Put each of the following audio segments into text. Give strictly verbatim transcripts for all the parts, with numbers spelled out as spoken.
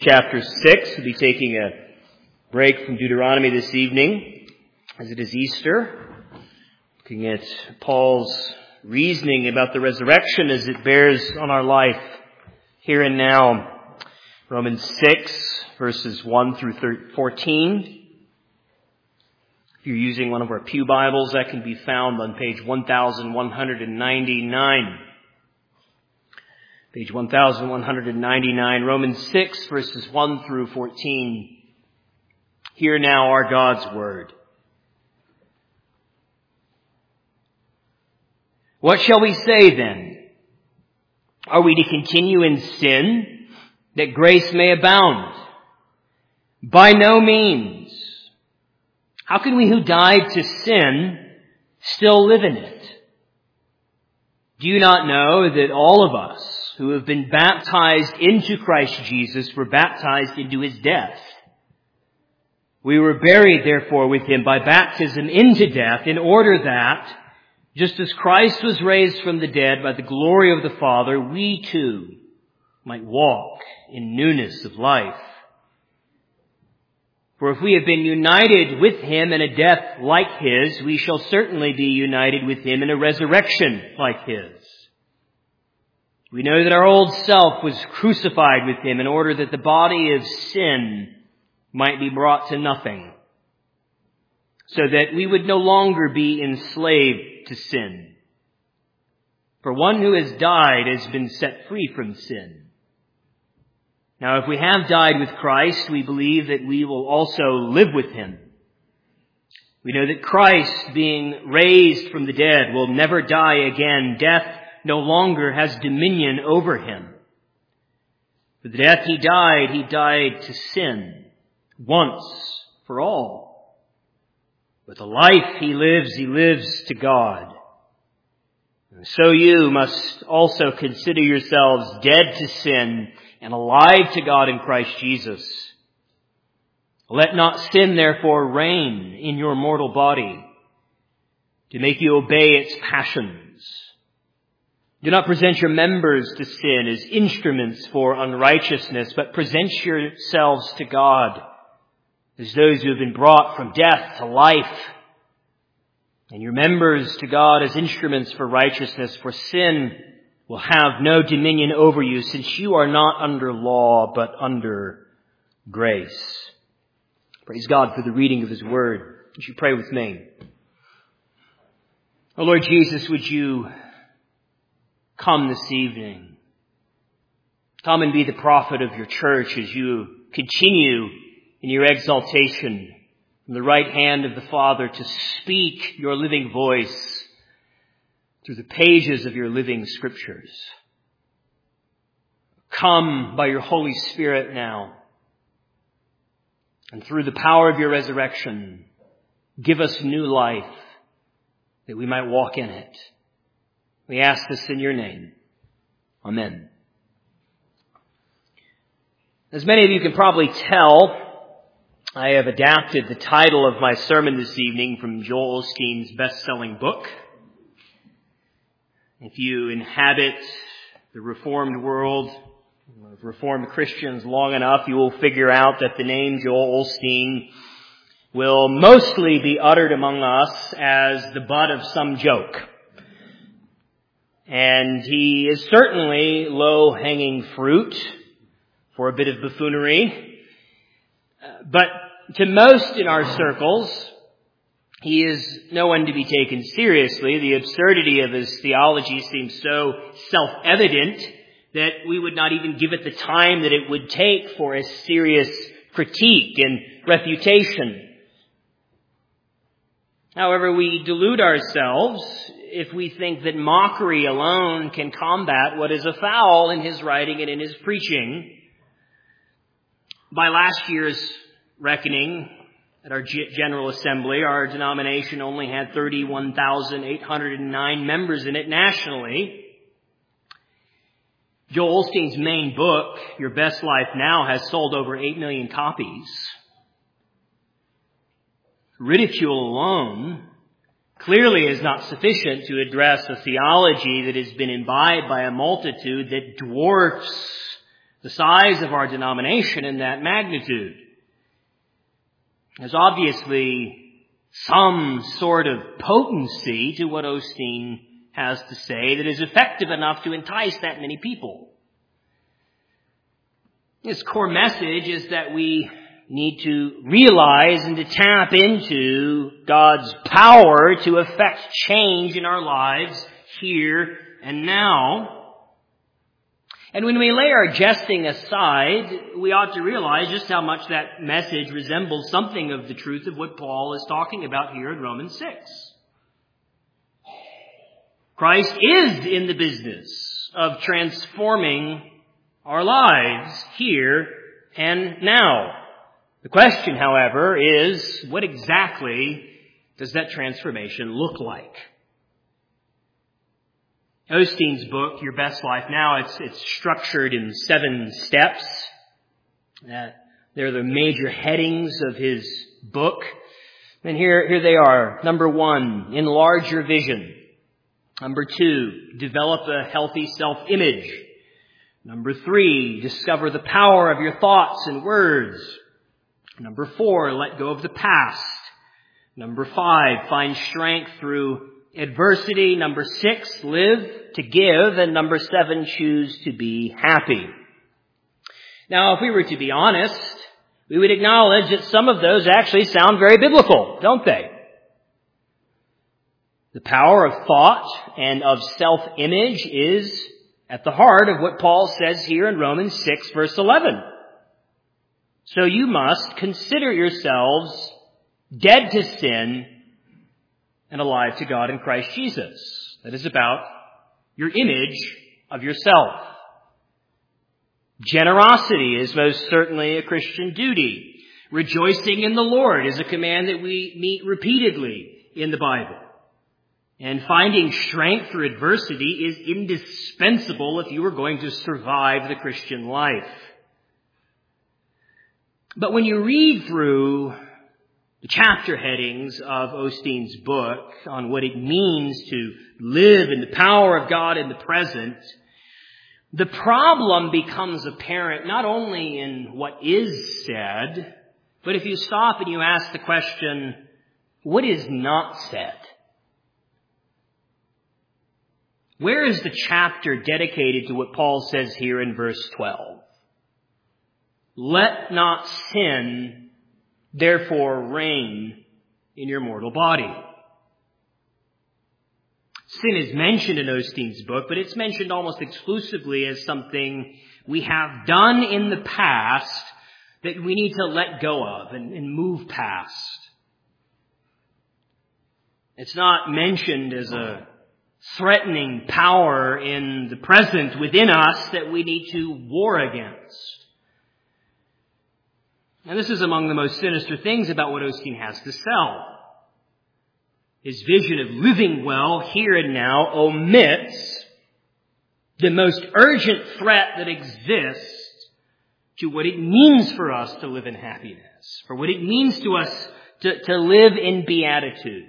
Chapter six. We'll be taking a break from Deuteronomy this evening, as it is Easter. Looking at Paul's reasoning about the resurrection as it bears on our life here and now. Romans six, verses one through fourteen. If you're using one of our pew Bibles, that can be found on page one thousand one hundred ninety-nine. Page one thousand one hundred ninety-nine, Romans six, verses one through fourteen. Hear now our God's word. What shall we say then? Are we to continue in sin, that grace may abound? By no means. How can we who died to sin still live in it? Do you not know that all of us who have been baptized into Christ Jesus were baptized into his death? We were buried, therefore, with him by baptism into death, in order that, just as Christ was raised from the dead by the glory of the Father, we too might walk in newness of life. For if we have been united with him in a death like his, we shall certainly be united with him in a resurrection like his. We know that our old self was crucified with him in order that the body of sin might be brought to nothing, so that we would no longer be enslaved to sin. For one who has died has been set free from sin. Now, if we have died with Christ, we believe that we will also live with him. We know that Christ, being raised from the dead, will never die again. Death no longer has dominion over him. For the death he died, he died to sin once for all. But the life he lives, he lives to God. And so you must also consider yourselves dead to sin and alive to God in Christ Jesus. Let not sin, therefore, reign in your mortal body to make you obey its passions. Do not present your members to sin as instruments for unrighteousness, but present yourselves to God as those who have been brought from death to life, and your members to God as instruments for righteousness. For sin will have no dominion over you, since you are not under law, but under grace. Praise God for the reading of his word. Would you pray with me? Oh Lord Jesus, would you come this evening. Come and be the prophet of your church as you continue in your exaltation from the right hand of the Father to speak your living voice through the pages of your living scriptures. Come by your Holy Spirit now, and through the power of your resurrection, give us new life that we might walk in it. We ask this in your name. Amen. As many of you can probably tell, I have adapted the title of my sermon this evening from Joel Osteen's best-selling book. If you inhabit the Reformed world, of Reformed Christians long enough, you will figure out that the name Joel Osteen will mostly be uttered among us as the butt of some joke. And he is certainly low-hanging fruit for a bit of buffoonery. But to most in our circles, he is no one to be taken seriously. The absurdity of his theology seems so self-evident that we would not even give it the time that it would take for a serious critique and refutation. However, we delude ourselves if we think that mockery alone can combat what is afoul in his writing and in his preaching. By last year's reckoning at our General Assembly, our denomination only had thirty-one thousand eight hundred nine members in it nationally. Joel Osteen's main book, Your Best Life Now, has sold over eight million copies. Ridicule alone clearly is not sufficient to address a theology that has been imbibed by a multitude that dwarfs the size of our denomination and that magnitude. There's obviously some sort of potency to what Osteen has to say that is effective enough to entice that many people. His core message is that we need to realize and to tap into God's power to effect change in our lives here and now. And when we lay our jesting aside, we ought to realize just how much that message resembles something of the truth of what Paul is talking about here in Romans six. Christ is in the business of transforming our lives here and now. The question, however, is what exactly does that transformation look like? Osteen's book, Your Best Life Now, it's, it's structured in seven steps. Uh, they're the major headings of his book. And here, here they are. Number one, enlarge your vision. Number two, develop a healthy self-image. Number three, discover the power of your thoughts and words. Number four, let go of the past. Number five, find strength through adversity. Number six, live to give. And number seven, choose to be happy. Now, if we were to be honest, we would acknowledge that some of those actually sound very biblical, don't they? The power of thought and of self-image is at the heart of what Paul says here in Romans six, verse eleven. So you must consider yourselves dead to sin and alive to God in Christ Jesus. That is about your image of yourself. Generosity is most certainly a Christian duty. Rejoicing in the Lord is a command that we meet repeatedly in the Bible. And finding strength through adversity is indispensable if you are going to survive the Christian life. But when you read through the chapter headings of Osteen's book on what it means to live in the power of God in the present, the problem becomes apparent not only in what is said, but if you stop and you ask the question, what is not said? Where is the chapter dedicated to what Paul says here in verse twelve? Let not sin, therefore, reign in your mortal body. Sin is mentioned in Osteen's book, but it's mentioned almost exclusively as something we have done in the past that we need to let go of and, and move past. It's not mentioned as a threatening power in the present within us that we need to war against. And this is among the most sinister things about what Osteen has to sell. His vision of living well here and now omits the most urgent threat that exists to what it means for us to live in happiness, for what it means to us to, to live in beatitude.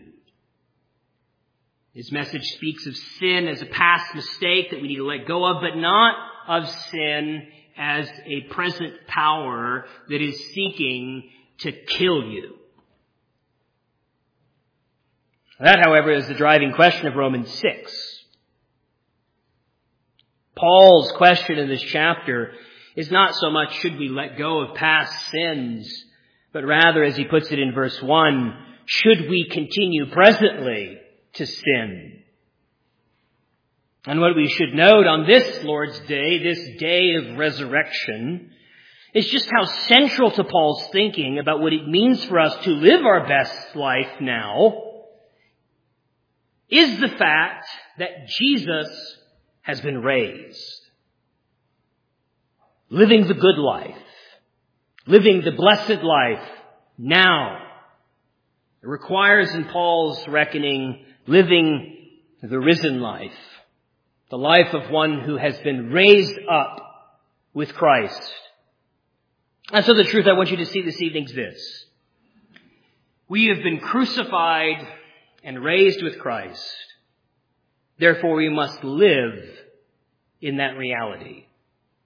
His message speaks of sin as a past mistake that we need to let go of, but not of sin as a present power that is seeking to kill you. That, however, is the driving question of Romans six. Paul's question in this chapter is not so much should we let go of past sins, but rather, as he puts it in verse one, should we continue presently to sin? And what we should note on this Lord's Day, this day of resurrection, is just how central to Paul's thinking about what it means for us to live our best life now is the fact that Jesus has been raised. Living the good life, living the blessed life now. It requires, in Paul's reckoning, living the risen life. The life of one who has been raised up with Christ. And so the truth I want you to see this evening is this. We have been crucified and raised with Christ. Therefore, we must live in that reality.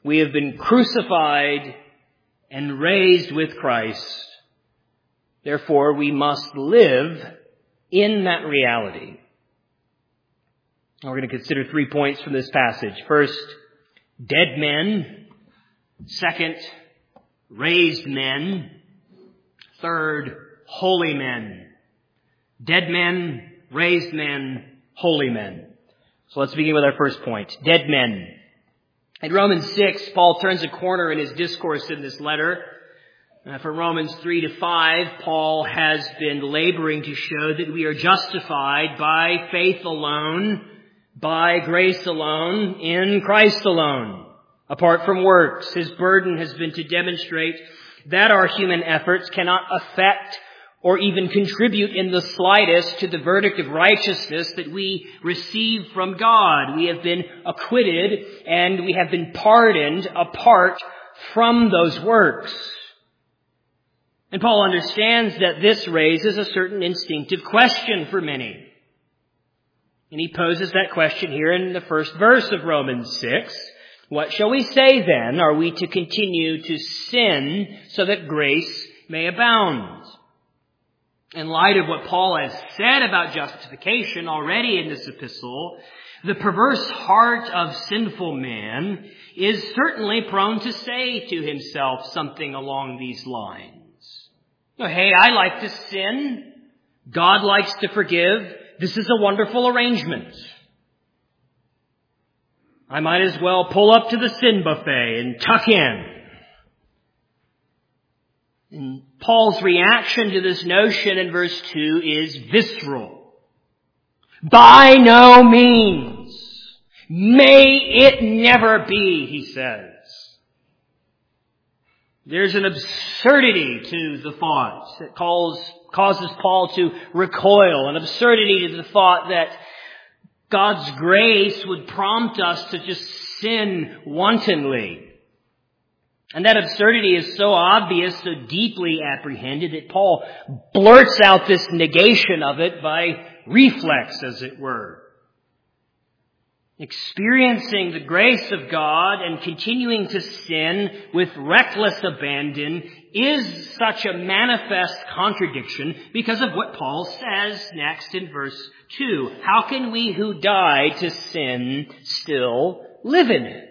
We have been crucified and raised with Christ. Therefore, we must live in that reality. We're going to consider three points from this passage. First, dead men. Second, raised men. Third, holy men. Dead men, raised men, holy men. So let's begin with our first point. Dead men. In Romans six, Paul turns a corner in his discourse in this letter. Uh, from Romans three to five, Paul has been laboring to show that we are justified by faith alone, by grace alone, in Christ alone, apart from works. His burden has been to demonstrate that our human efforts cannot affect or even contribute in the slightest to the verdict of righteousness that we receive from God. We have been acquitted and we have been pardoned apart from those works. And Paul understands that this raises a certain instinctive question for many. And he poses that question here in the first verse of Romans six. What shall we say then? Are we to continue to sin so that grace may abound? In light of what Paul has said about justification already in this epistle, the perverse heart of sinful man is certainly prone to say to himself something along these lines. Oh, hey, I like to sin. God likes to forgive. This is a wonderful arrangement. I might as well pull up to the sin buffet and tuck in. And Paul's reaction to this notion in verse two is visceral. By no means. May it never be, he says. There's an absurdity to the thought that calls, causes Paul to recoil, an absurdity to the thought that God's grace would prompt us to just sin wantonly. And that absurdity is so obvious, so deeply apprehended, that Paul blurts out this negation of it by reflex, as it were. Experiencing the grace of God and continuing to sin with reckless abandon is such a manifest contradiction because of what Paul says next in verse two. How can we who died to sin still live in it?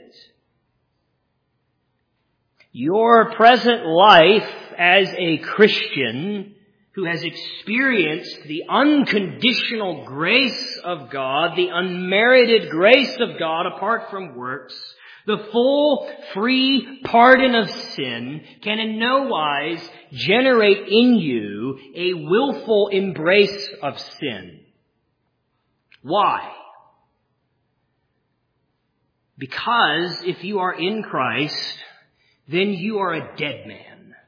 Your present life as a Christian who has experienced the unconditional grace of God, the unmerited grace of God apart from works, the full, free pardon of sin, can in no wise generate in you a willful embrace of sin. Why? Because if you are in Christ, then you are a dead man.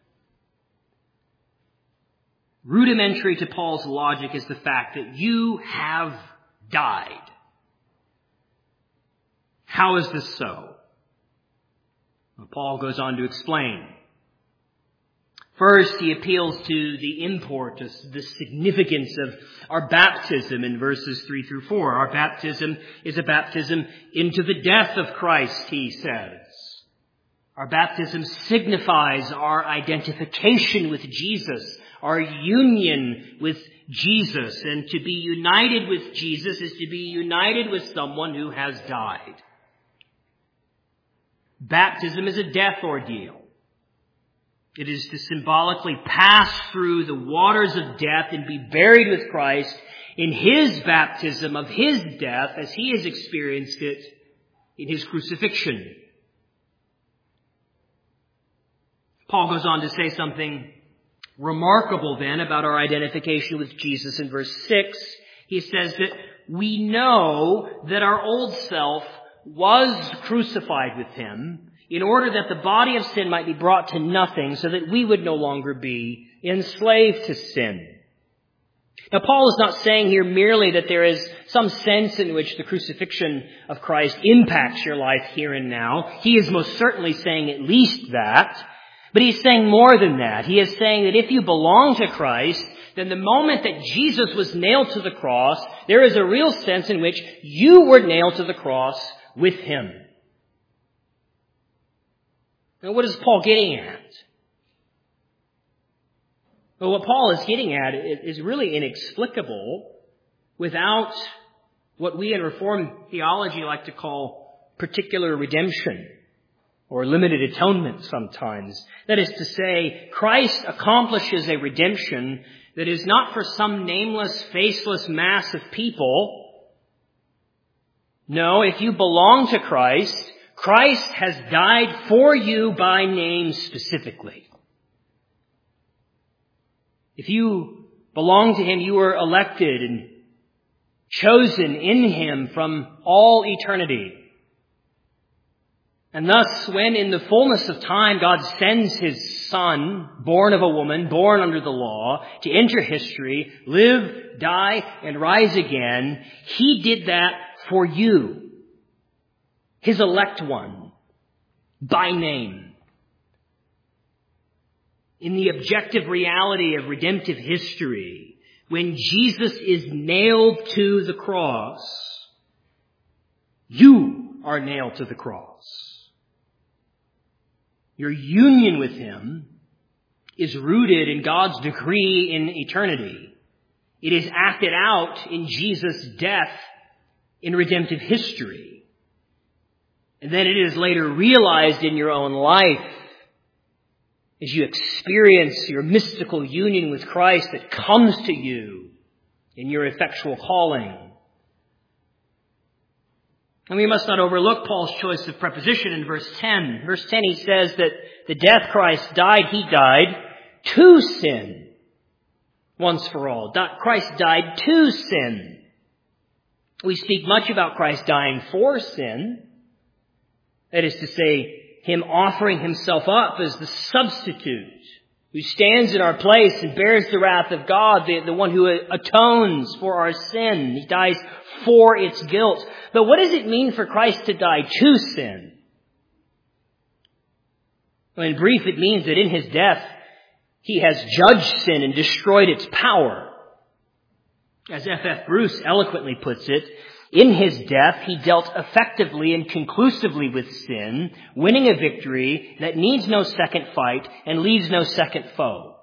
Rudimentary to Paul's logic is the fact that you have died. How is this so? Well, Paul goes on to explain. First, he appeals to the import, the significance of our baptism in verses three through four. Our baptism is a baptism into the death of Christ, he says. Our baptism signifies our identification with Jesus, our union with Jesus. And to be united with Jesus is to be united with someone who has died. Baptism is a death ordeal. It is to symbolically pass through the waters of death and be buried with Christ in His baptism of His death as He has experienced it in His crucifixion. Paul goes on to say something remarkable then about our identification with Jesus in verse six. He says that we know that our old self was crucified with Him in order that the body of sin might be brought to nothing so that we would no longer be enslaved to sin. Now, Paul is not saying here merely that there is some sense in which the crucifixion of Christ impacts your life here and now. He is most certainly saying at least that. But he's saying more than that. He is saying that if you belong to Christ, then the moment that Jesus was nailed to the cross, there is a real sense in which you were nailed to the cross with Him. Now, what is Paul getting at? Well, what Paul is getting at is really inexplicable without what we in Reformed theology like to call particular redemption, or limited atonement sometimes. That is to say, Christ accomplishes a redemption that is not for some nameless, faceless mass of people. No, if you belong to Christ, Christ has died for you by name specifically. If you belong to Him, you were elected and chosen in Him from all eternity. And thus, when in the fullness of time God sends His Son, born of a woman, born under the law, to enter history, live, die, and rise again, He did that for you, His elect one, by name. In the objective reality of redemptive history, when Jesus is nailed to the cross, you are nailed to the cross. Your union with Him is rooted in God's decree in eternity. It is acted out in Jesus' death in redemptive history. And then it is later realized in your own life as you experience your mystical union with Christ that comes to you in your effectual calling. And we must not overlook Paul's choice of preposition in verse ten. Verse ten, he says that the death Christ died, He died to sin once for all. Christ died to sin. We speak much about Christ dying for sin. That is to say, Him offering Himself up as the substitute who stands in our place and bears the wrath of God, the, the one who atones for our sin. He dies for its guilt. But what does it mean for Christ to die to sin? Well, in brief, it means that in His death, He has judged sin and destroyed its power. As F F Bruce eloquently puts it, in His death, He dealt effectively and conclusively with sin, winning a victory that needs no second fight and leaves no second foe.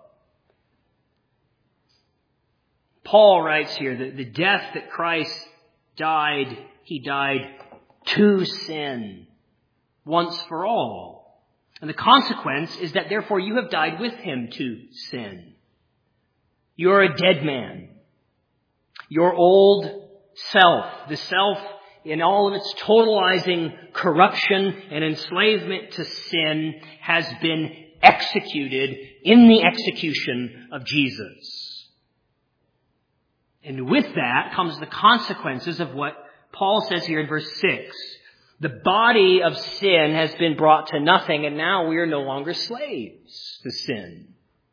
Paul writes here that the death that Christ died, He died to sin once for all. And the consequence is that therefore you have died with Him to sin. You're a dead man. Your old self, the self in all of its totalizing corruption and enslavement to sin, has been executed in the execution of Jesus. And with that comes the consequences of what Paul says here in verse six. The body of sin has been brought to nothing, and now we are no longer slaves to sin.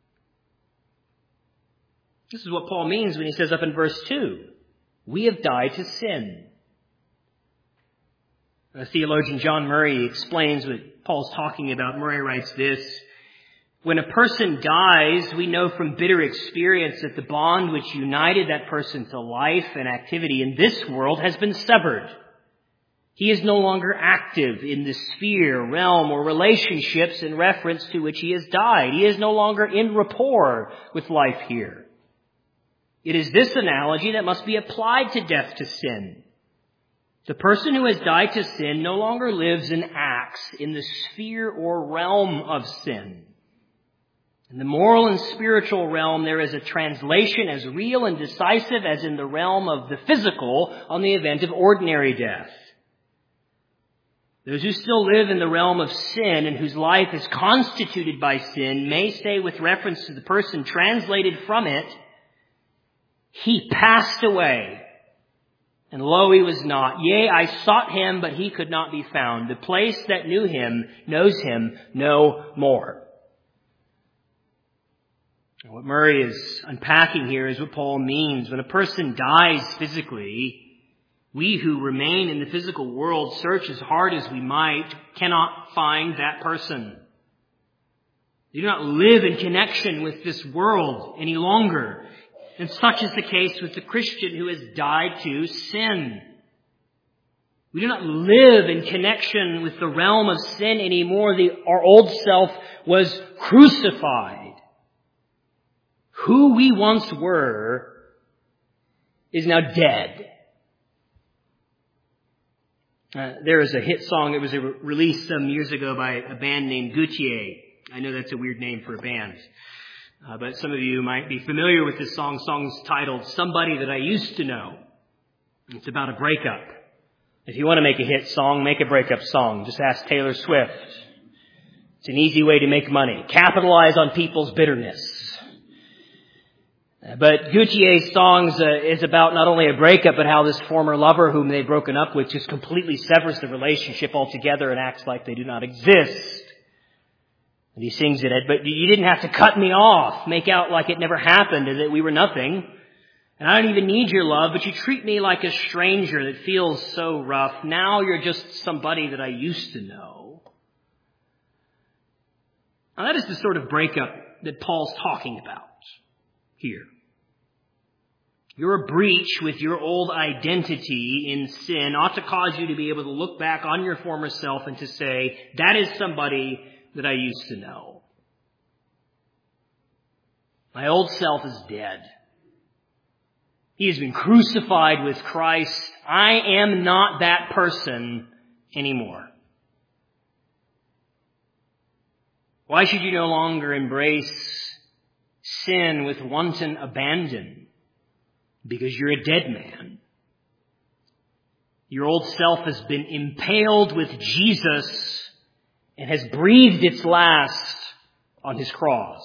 This is what Paul means when he says up in verse two, we have died to sin. The theologian John Murray explains what Paul's talking about. Murray writes this: when a person dies, we know from bitter experience that the bond which united that person to life and activity in this world has been severed. He is no longer active in the sphere, realm, or relationships in reference to which he has died. He is no longer in rapport with life here. It is this analogy that must be applied to death to sin. The person who has died to sin no longer lives and acts in the sphere or realm of sin. In the moral and spiritual realm, there is a translation as real and decisive as in the realm of the physical on the event of ordinary death. Those who still live in the realm of sin and whose life is constituted by sin may say with reference to the person translated from it, he passed away, and lo, he was not. Yea, I sought him, but he could not be found. The place that knew him knows him no more. What Murray is unpacking here is what Paul means. When a person dies physically, we who remain in the physical world, search as hard as we might, cannot find that person. They do not live in connection with this world any longer. And such is the case with the Christian who has died to sin. We do not live in connection with the realm of sin anymore. The, our old self was crucified. Who we once were is now dead. Uh, there is a hit song that was re- released some years ago by a band named Gutier. I know that's a weird name for a band. Uh, but some of you might be familiar with this song. The song's titled Somebody That I Used to Know. It's about a breakup. If you want to make a hit song, make a breakup song. Just ask Taylor Swift. It's an easy way to make money. Capitalize on people's bitterness. But Gutier's songs uh, is about not only a breakup, but how this former lover whom they've broken up with just completely severs the relationship altogether and acts like they do not exist. And he sings it, but you didn't have to cut me off, make out like it never happened and that we were nothing. And I don't even need your love, but you treat me like a stranger that feels so rough. Now you're just somebody that I used to know. Now that is the sort of breakup that Paul's talking about here. Your breach with your old identity in sin ought to cause you to be able to look back on your former self and to say, that is somebody that I used to know. My old self is dead. He has been crucified with Christ. I am not that person anymore. Why should you no longer embrace sin with wanton abandon? Because you're a dead man. Your old self has been impaled with Jesus and has breathed its last on his cross.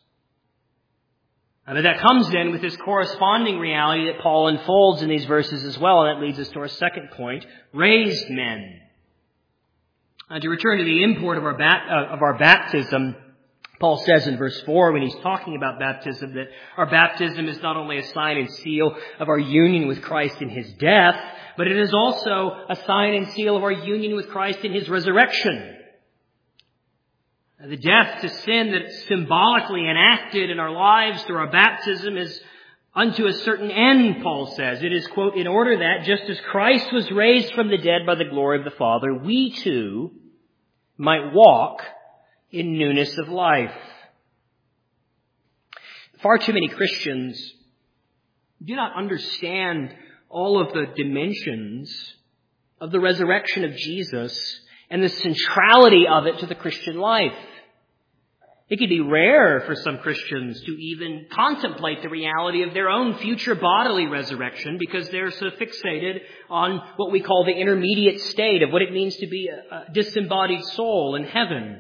And that comes then with this corresponding reality that Paul unfolds in these verses as well. And that leads us to our second point, raised men. And to return to the import of our, bat, uh, of our baptism, Paul says in verse four, when he's talking about baptism, that our baptism is not only a sign and seal of our union with Christ in his death, but it is also a sign and seal of our union with Christ in his resurrection. The death to sin that's symbolically enacted in our lives through our baptism is unto a certain end, Paul says. It is, quote, in order that just as Christ was raised from the dead by the glory of the Father, we too might walk in newness of life. Far too many Christians do not understand all of the dimensions of the resurrection of Jesus and the centrality of it to the Christian life. It can be rare for some Christians to even contemplate the reality of their own future bodily resurrection because they're so fixated on what we call the intermediate state of what it means to be a, a disembodied soul in heaven.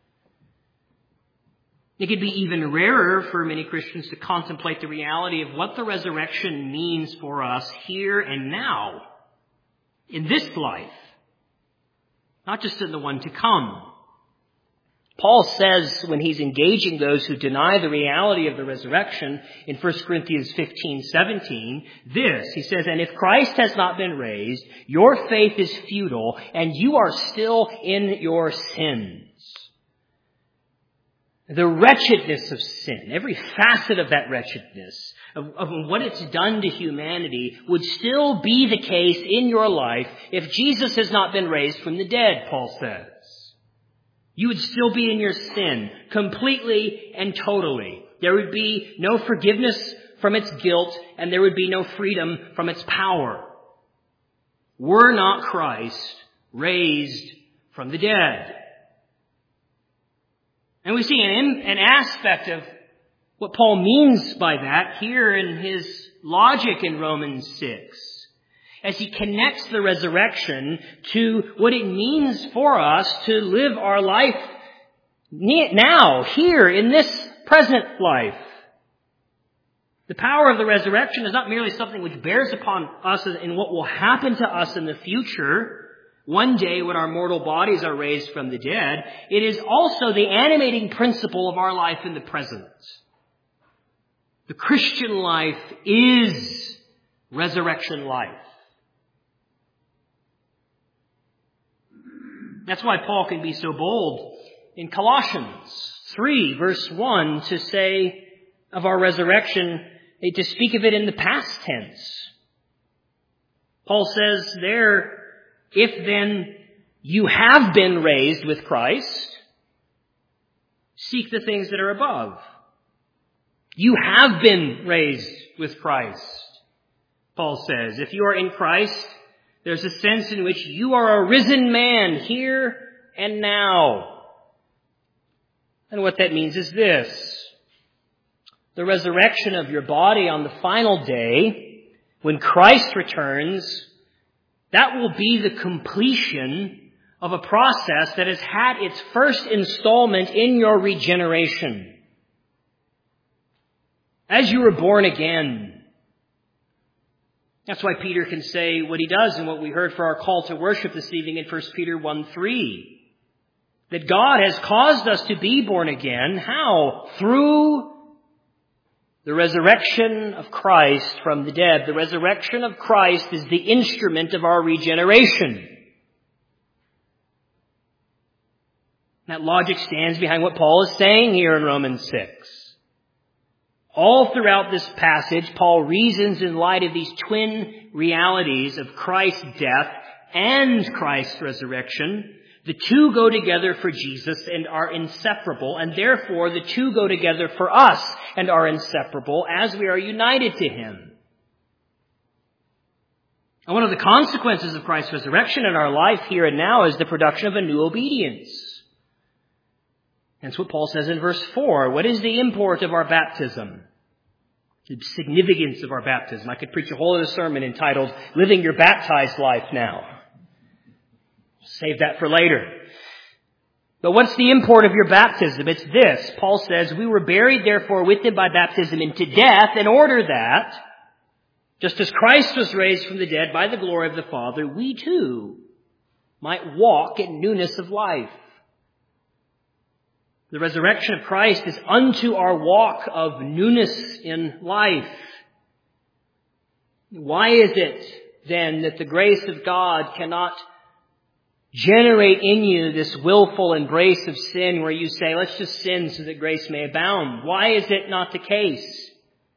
It can be even rarer for many Christians to contemplate the reality of what the resurrection means for us here and now, in this life, not just in the one to come. Paul says when he's engaging those who deny the reality of the resurrection in First Corinthians fifteen seventeen, this, he says, and if Christ has not been raised, your faith is futile and you are still in your sins. The wretchedness of sin, every facet of that wretchedness, of, of what it's done to humanity, would still be the case in your life if Jesus has not been raised from the dead, Paul says. You would still be in your sin, completely and totally. There would be no forgiveness from its guilt, and there would be no freedom from its power. Were not Christ raised from the dead? And we see an, an aspect of what Paul means by that here in his logic in Romans six, as he connects the resurrection to what it means for us to live our life now, here, in this present life. The power of the resurrection is not merely something which bears upon us in what will happen to us in the future, one day when our mortal bodies are raised from the dead. It is also the animating principle of our life in the present. The Christian life is resurrection life. That's why Paul can be so bold in Colossians three, verse one, to say of our resurrection, to speak of it in the past tense. Paul says there, If then you have been raised with Christ, seek the things that are above. You have been raised with Christ, Paul says. If you are in Christ, there's a sense in which you are a risen man here and now. And what that means is this. The resurrection of your body on the final day, when Christ returns, that will be the completion of a process that has had its first installment in your regeneration. As you were born again. That's why Peter can say what he does and what we heard for our call to worship this evening in First Peter one three. That God has caused us to be born again. How? Through the resurrection of Christ from the dead. The resurrection of Christ is the instrument of our regeneration. That logic stands behind what Paul is saying here in Romans six. All throughout this passage, Paul reasons in light of these twin realities of Christ's death and Christ's resurrection. The two go together for Jesus and are inseparable, and therefore the two go together for us and are inseparable as we are united to Him. And one of the consequences of Christ's resurrection in our life here and now is the production of a new obedience. That's what Paul says in verse four. What is the import of our baptism? The significance of our baptism. I could preach a whole other sermon entitled, Living Your Baptized Life Now. Save that for later. But what's the import of your baptism? It's this. Paul says, we were buried therefore with Him by baptism into death, in order that, just as Christ was raised from the dead by the glory of the Father, we too might walk in newness of life. The resurrection of Christ is unto our walk of newness in life. Why is it then that the grace of God cannot generate in you this willful embrace of sin where you say, let's just sin so that grace may abound? Why is it not the case?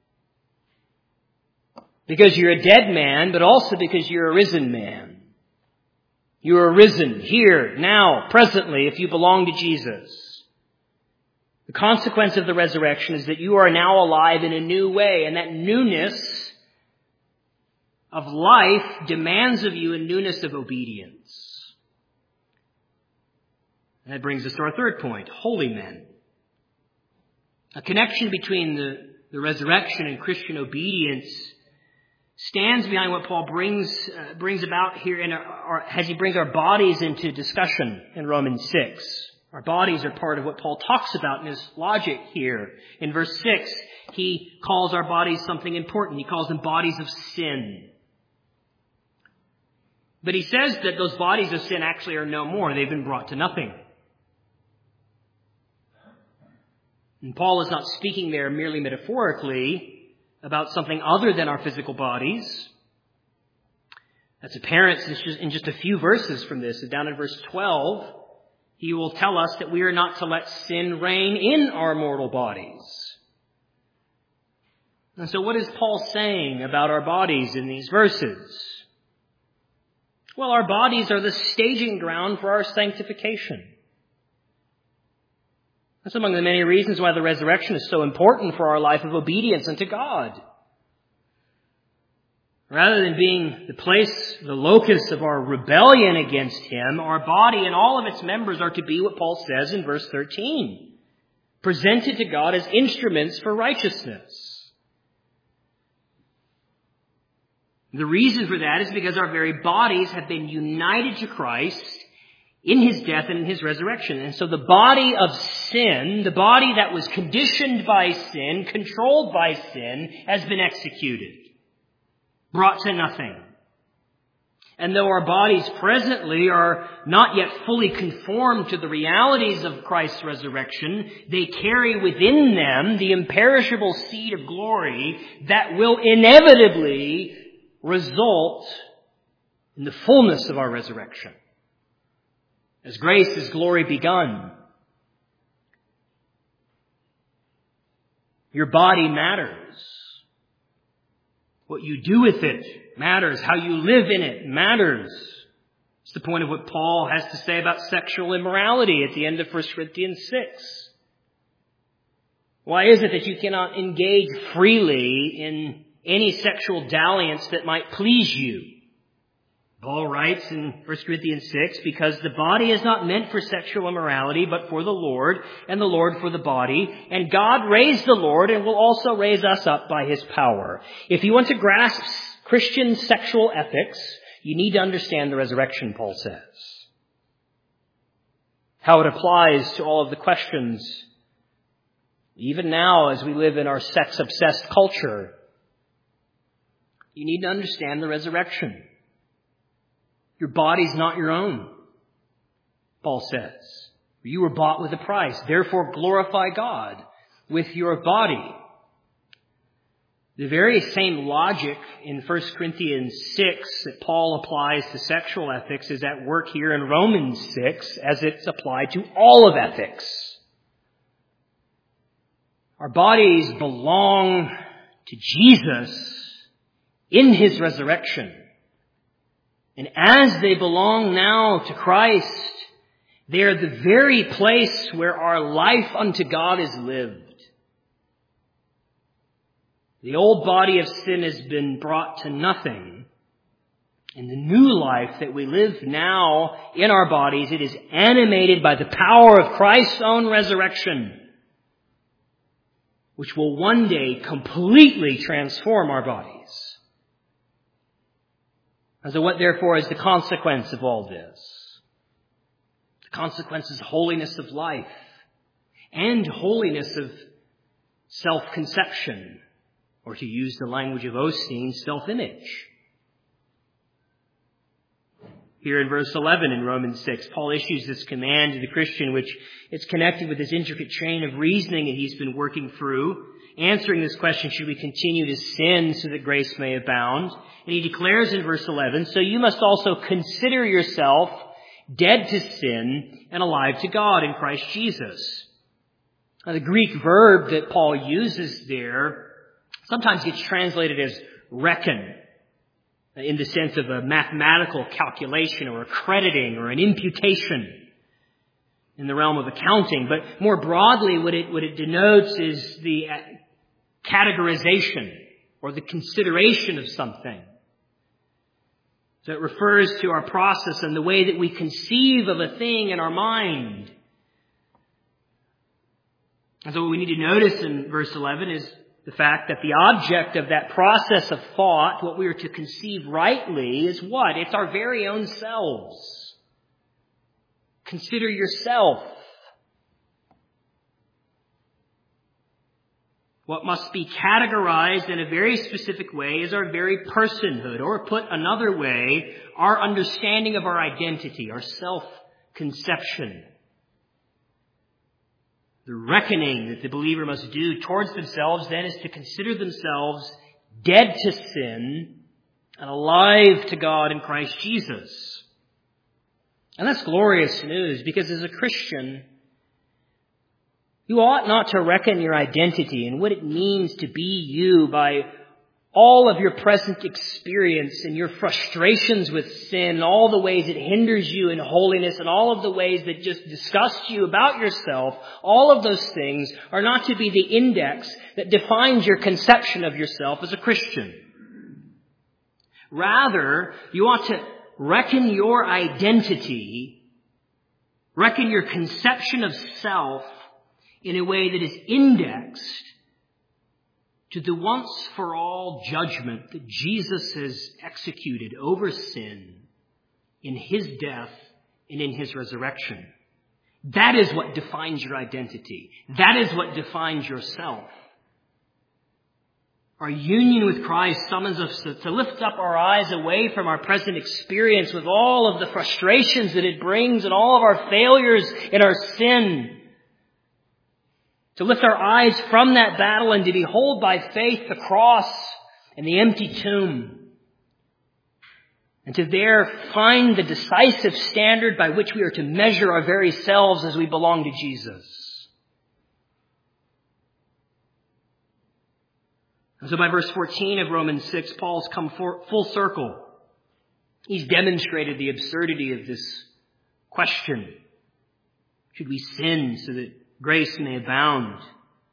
Because you're a dead man, but also because you're a risen man. You are risen here, now, presently, if you belong to Jesus. The consequence of the resurrection is that you are now alive in a new way, and that newness of life demands of you a newness of obedience. And that brings us to our third point, holy men. A connection between the, the resurrection and Christian obedience stands behind what Paul brings uh, brings about here in our, our, as he brings our bodies into discussion in Romans six. Our bodies are part of what Paul talks about in his logic here. In verse six, he calls our bodies something important. He calls them bodies of sin. But he says that those bodies of sin actually are no more. They've been brought to nothing. And Paul is not speaking there merely metaphorically about something other than our physical bodies. That's apparent in just a few verses from this. So down in verse twelve, he will tell us that we are not to let sin reign in our mortal bodies. And so what is Paul saying about our bodies in these verses? Well, our bodies are the staging ground for our sanctification. That's among the many reasons why the resurrection is so important for our life of obedience unto God. Rather than being the place, the locus of our rebellion against Him, our body and all of its members are to be what Paul says in verse thirteen. Presented to God as instruments for righteousness. The reason for that is because our very bodies have been united to Christ in His death and in His resurrection. And so the body of sin, the body that was conditioned by sin, controlled by sin, has been executed. Brought to nothing. And though our bodies presently are not yet fully conformed to the realities of Christ's resurrection, they carry within them the imperishable seed of glory that will inevitably result in the fullness of our resurrection. As grace is glory begun. Your body matters. What you do with it matters. How you live in it matters. It's the point of what Paul has to say about sexual immorality at the end of First Corinthians six. Why is it that you cannot engage freely in any sexual dalliance that might please you? Paul writes in First Corinthians six, because the body is not meant for sexual immorality, but for the Lord, and the Lord for the body. And God raised the Lord and will also raise us up by His power. If you want to grasp Christian sexual ethics, you need to understand the resurrection, Paul says. How it applies to all of the questions, even now as we live in our sex-obsessed culture. You need to understand the resurrection. Your body's not your own, Paul says. You were bought with a price. Therefore, glorify God with your body. The very same logic in First Corinthians six that Paul applies to sexual ethics is at work here in Romans six as it's applied to all of ethics. Our bodies belong to Jesus in His resurrection. And as they belong now to Christ, they are the very place where our life unto God is lived. The old body of sin has been brought to nothing. And the new life that we live now in our bodies, it is animated by the power of Christ's own resurrection, which will one day completely transform our bodies. And so what therefore is the consequence of all this? The consequence is holiness of life and holiness of self-conception, or to use the language of Osteen, self-image. Here in verse eleven in Romans six, Paul issues this command to the Christian, which is connected with this intricate chain of reasoning that he's been working through, answering this question, should we continue to sin so that grace may abound? And he declares in verse eleven, so you must also consider yourself dead to sin and alive to God in Christ Jesus. Now, the Greek verb that Paul uses there sometimes gets translated as reckon, in the sense of a mathematical calculation or a crediting or an imputation in the realm of accounting. But more broadly, what it, what it denotes is the categorization or the consideration of something. So it refers to our process and the way that we conceive of a thing in our mind. And so what we need to notice in verse eleven is the fact that the object of that process of thought, what we are to conceive rightly, is what? It's our very own selves. Consider yourself. What must be categorized in a very specific way is our very personhood, or put another way, our understanding of our identity, our self-conception. The reckoning that the believer must do towards themselves then is to consider themselves dead to sin and alive to God in Christ Jesus. And that's glorious news, because as a Christian, you ought not to reckon your identity and what it means to be you by all of your present experience and your frustrations with sin, and all the ways it hinders you in holiness, and all of the ways that just disgust you about yourself. All of those things are not to be the index that defines your conception of yourself as a Christian. Rather, you ought to reckon your identity, reckon your conception of self in a way that is indexed to the once-for-all judgment that Jesus has executed over sin in His death and in His resurrection. That is what defines your identity. That is what defines yourself. Our union with Christ summons us to, to lift up our eyes away from our present experience with all of the frustrations that it brings and all of our failures in our sin. To lift our eyes from that battle and to behold by faith the cross and the empty tomb. And to there find the decisive standard by which we are to measure our very selves as we belong to Jesus. And so by verse fourteen of Romans six, Paul's come for, full circle. He's demonstrated the absurdity of this question. Should we sin so that grace may abound?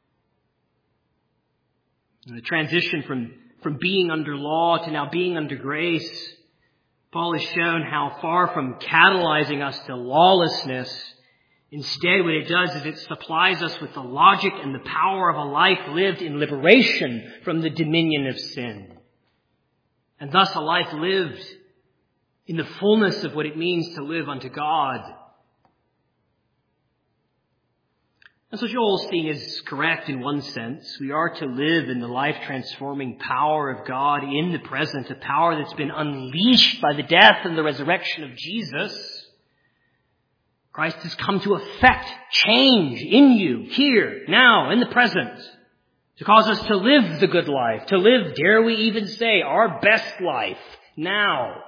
And the transition from, from being under law to now being under grace, Paul has shown how far from catalyzing us to lawlessness, instead what it does is it supplies us with the logic and the power of a life lived in liberation from the dominion of sin. And thus a life lived in the fullness of what it means to live unto God. And so Joel's thing is correct in one sense. We are to live in the life-transforming power of God in the present, a power that's been unleashed by the death and the resurrection of Jesus. Christ has come to effect change in you, here, now, in the present, to cause us to live the good life, to live, dare we even say, our best life, now.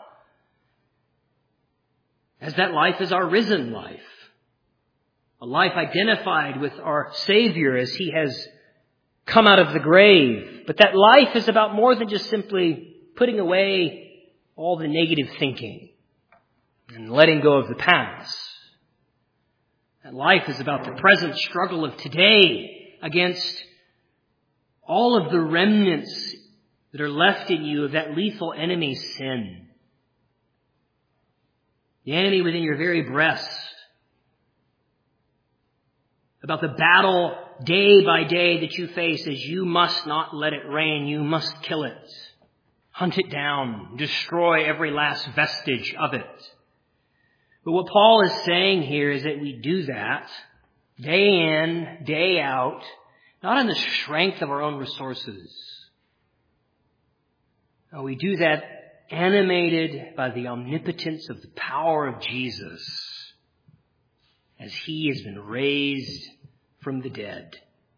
As that life is our risen life. A life identified with our Savior as He has come out of the grave. But that life is about more than just simply putting away all the negative thinking and letting go of the past. That life is about the present struggle of today against all of the remnants that are left in you of that lethal enemy, sin. The enemy within your very breast. About the battle day by day that you face as you must not let it reign. You must kill it. Hunt it down. Destroy every last vestige of it. But what Paul is saying here is that we do that day in, day out, not on the strength of our own resources. No, we do that animated by the omnipotence of the power of Jesus, as He has been raised from the dead.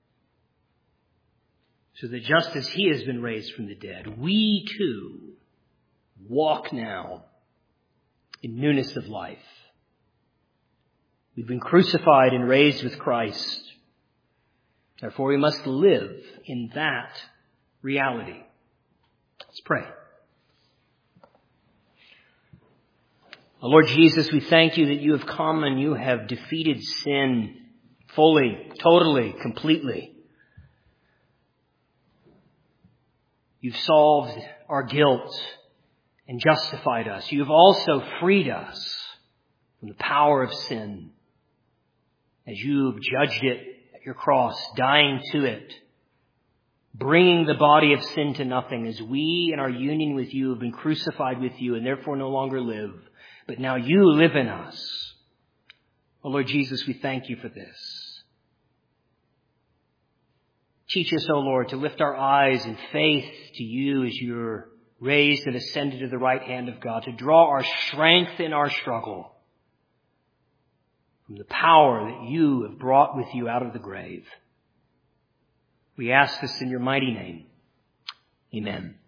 So that just as He has been raised from the dead, we too walk now in newness of life. We've been crucified and raised with Christ. Therefore, we must live in that reality. Let's pray. Oh, Lord Jesus, we thank You that You have come and You have defeated sin fully, totally, completely. You've solved our guilt and justified us. You have also freed us from the power of sin as You have judged it at Your cross, dying to it, bringing the body of sin to nothing as we in our union with You have been crucified with You and therefore no longer live. But now You live in us. Oh, Lord Jesus, we thank You for this. Teach us, O Lord, to lift our eyes in faith to You as You're raised and ascended to the right hand of God, to draw our strength in our struggle from the power that You have brought with You out of the grave. We ask this in Your mighty name. Amen.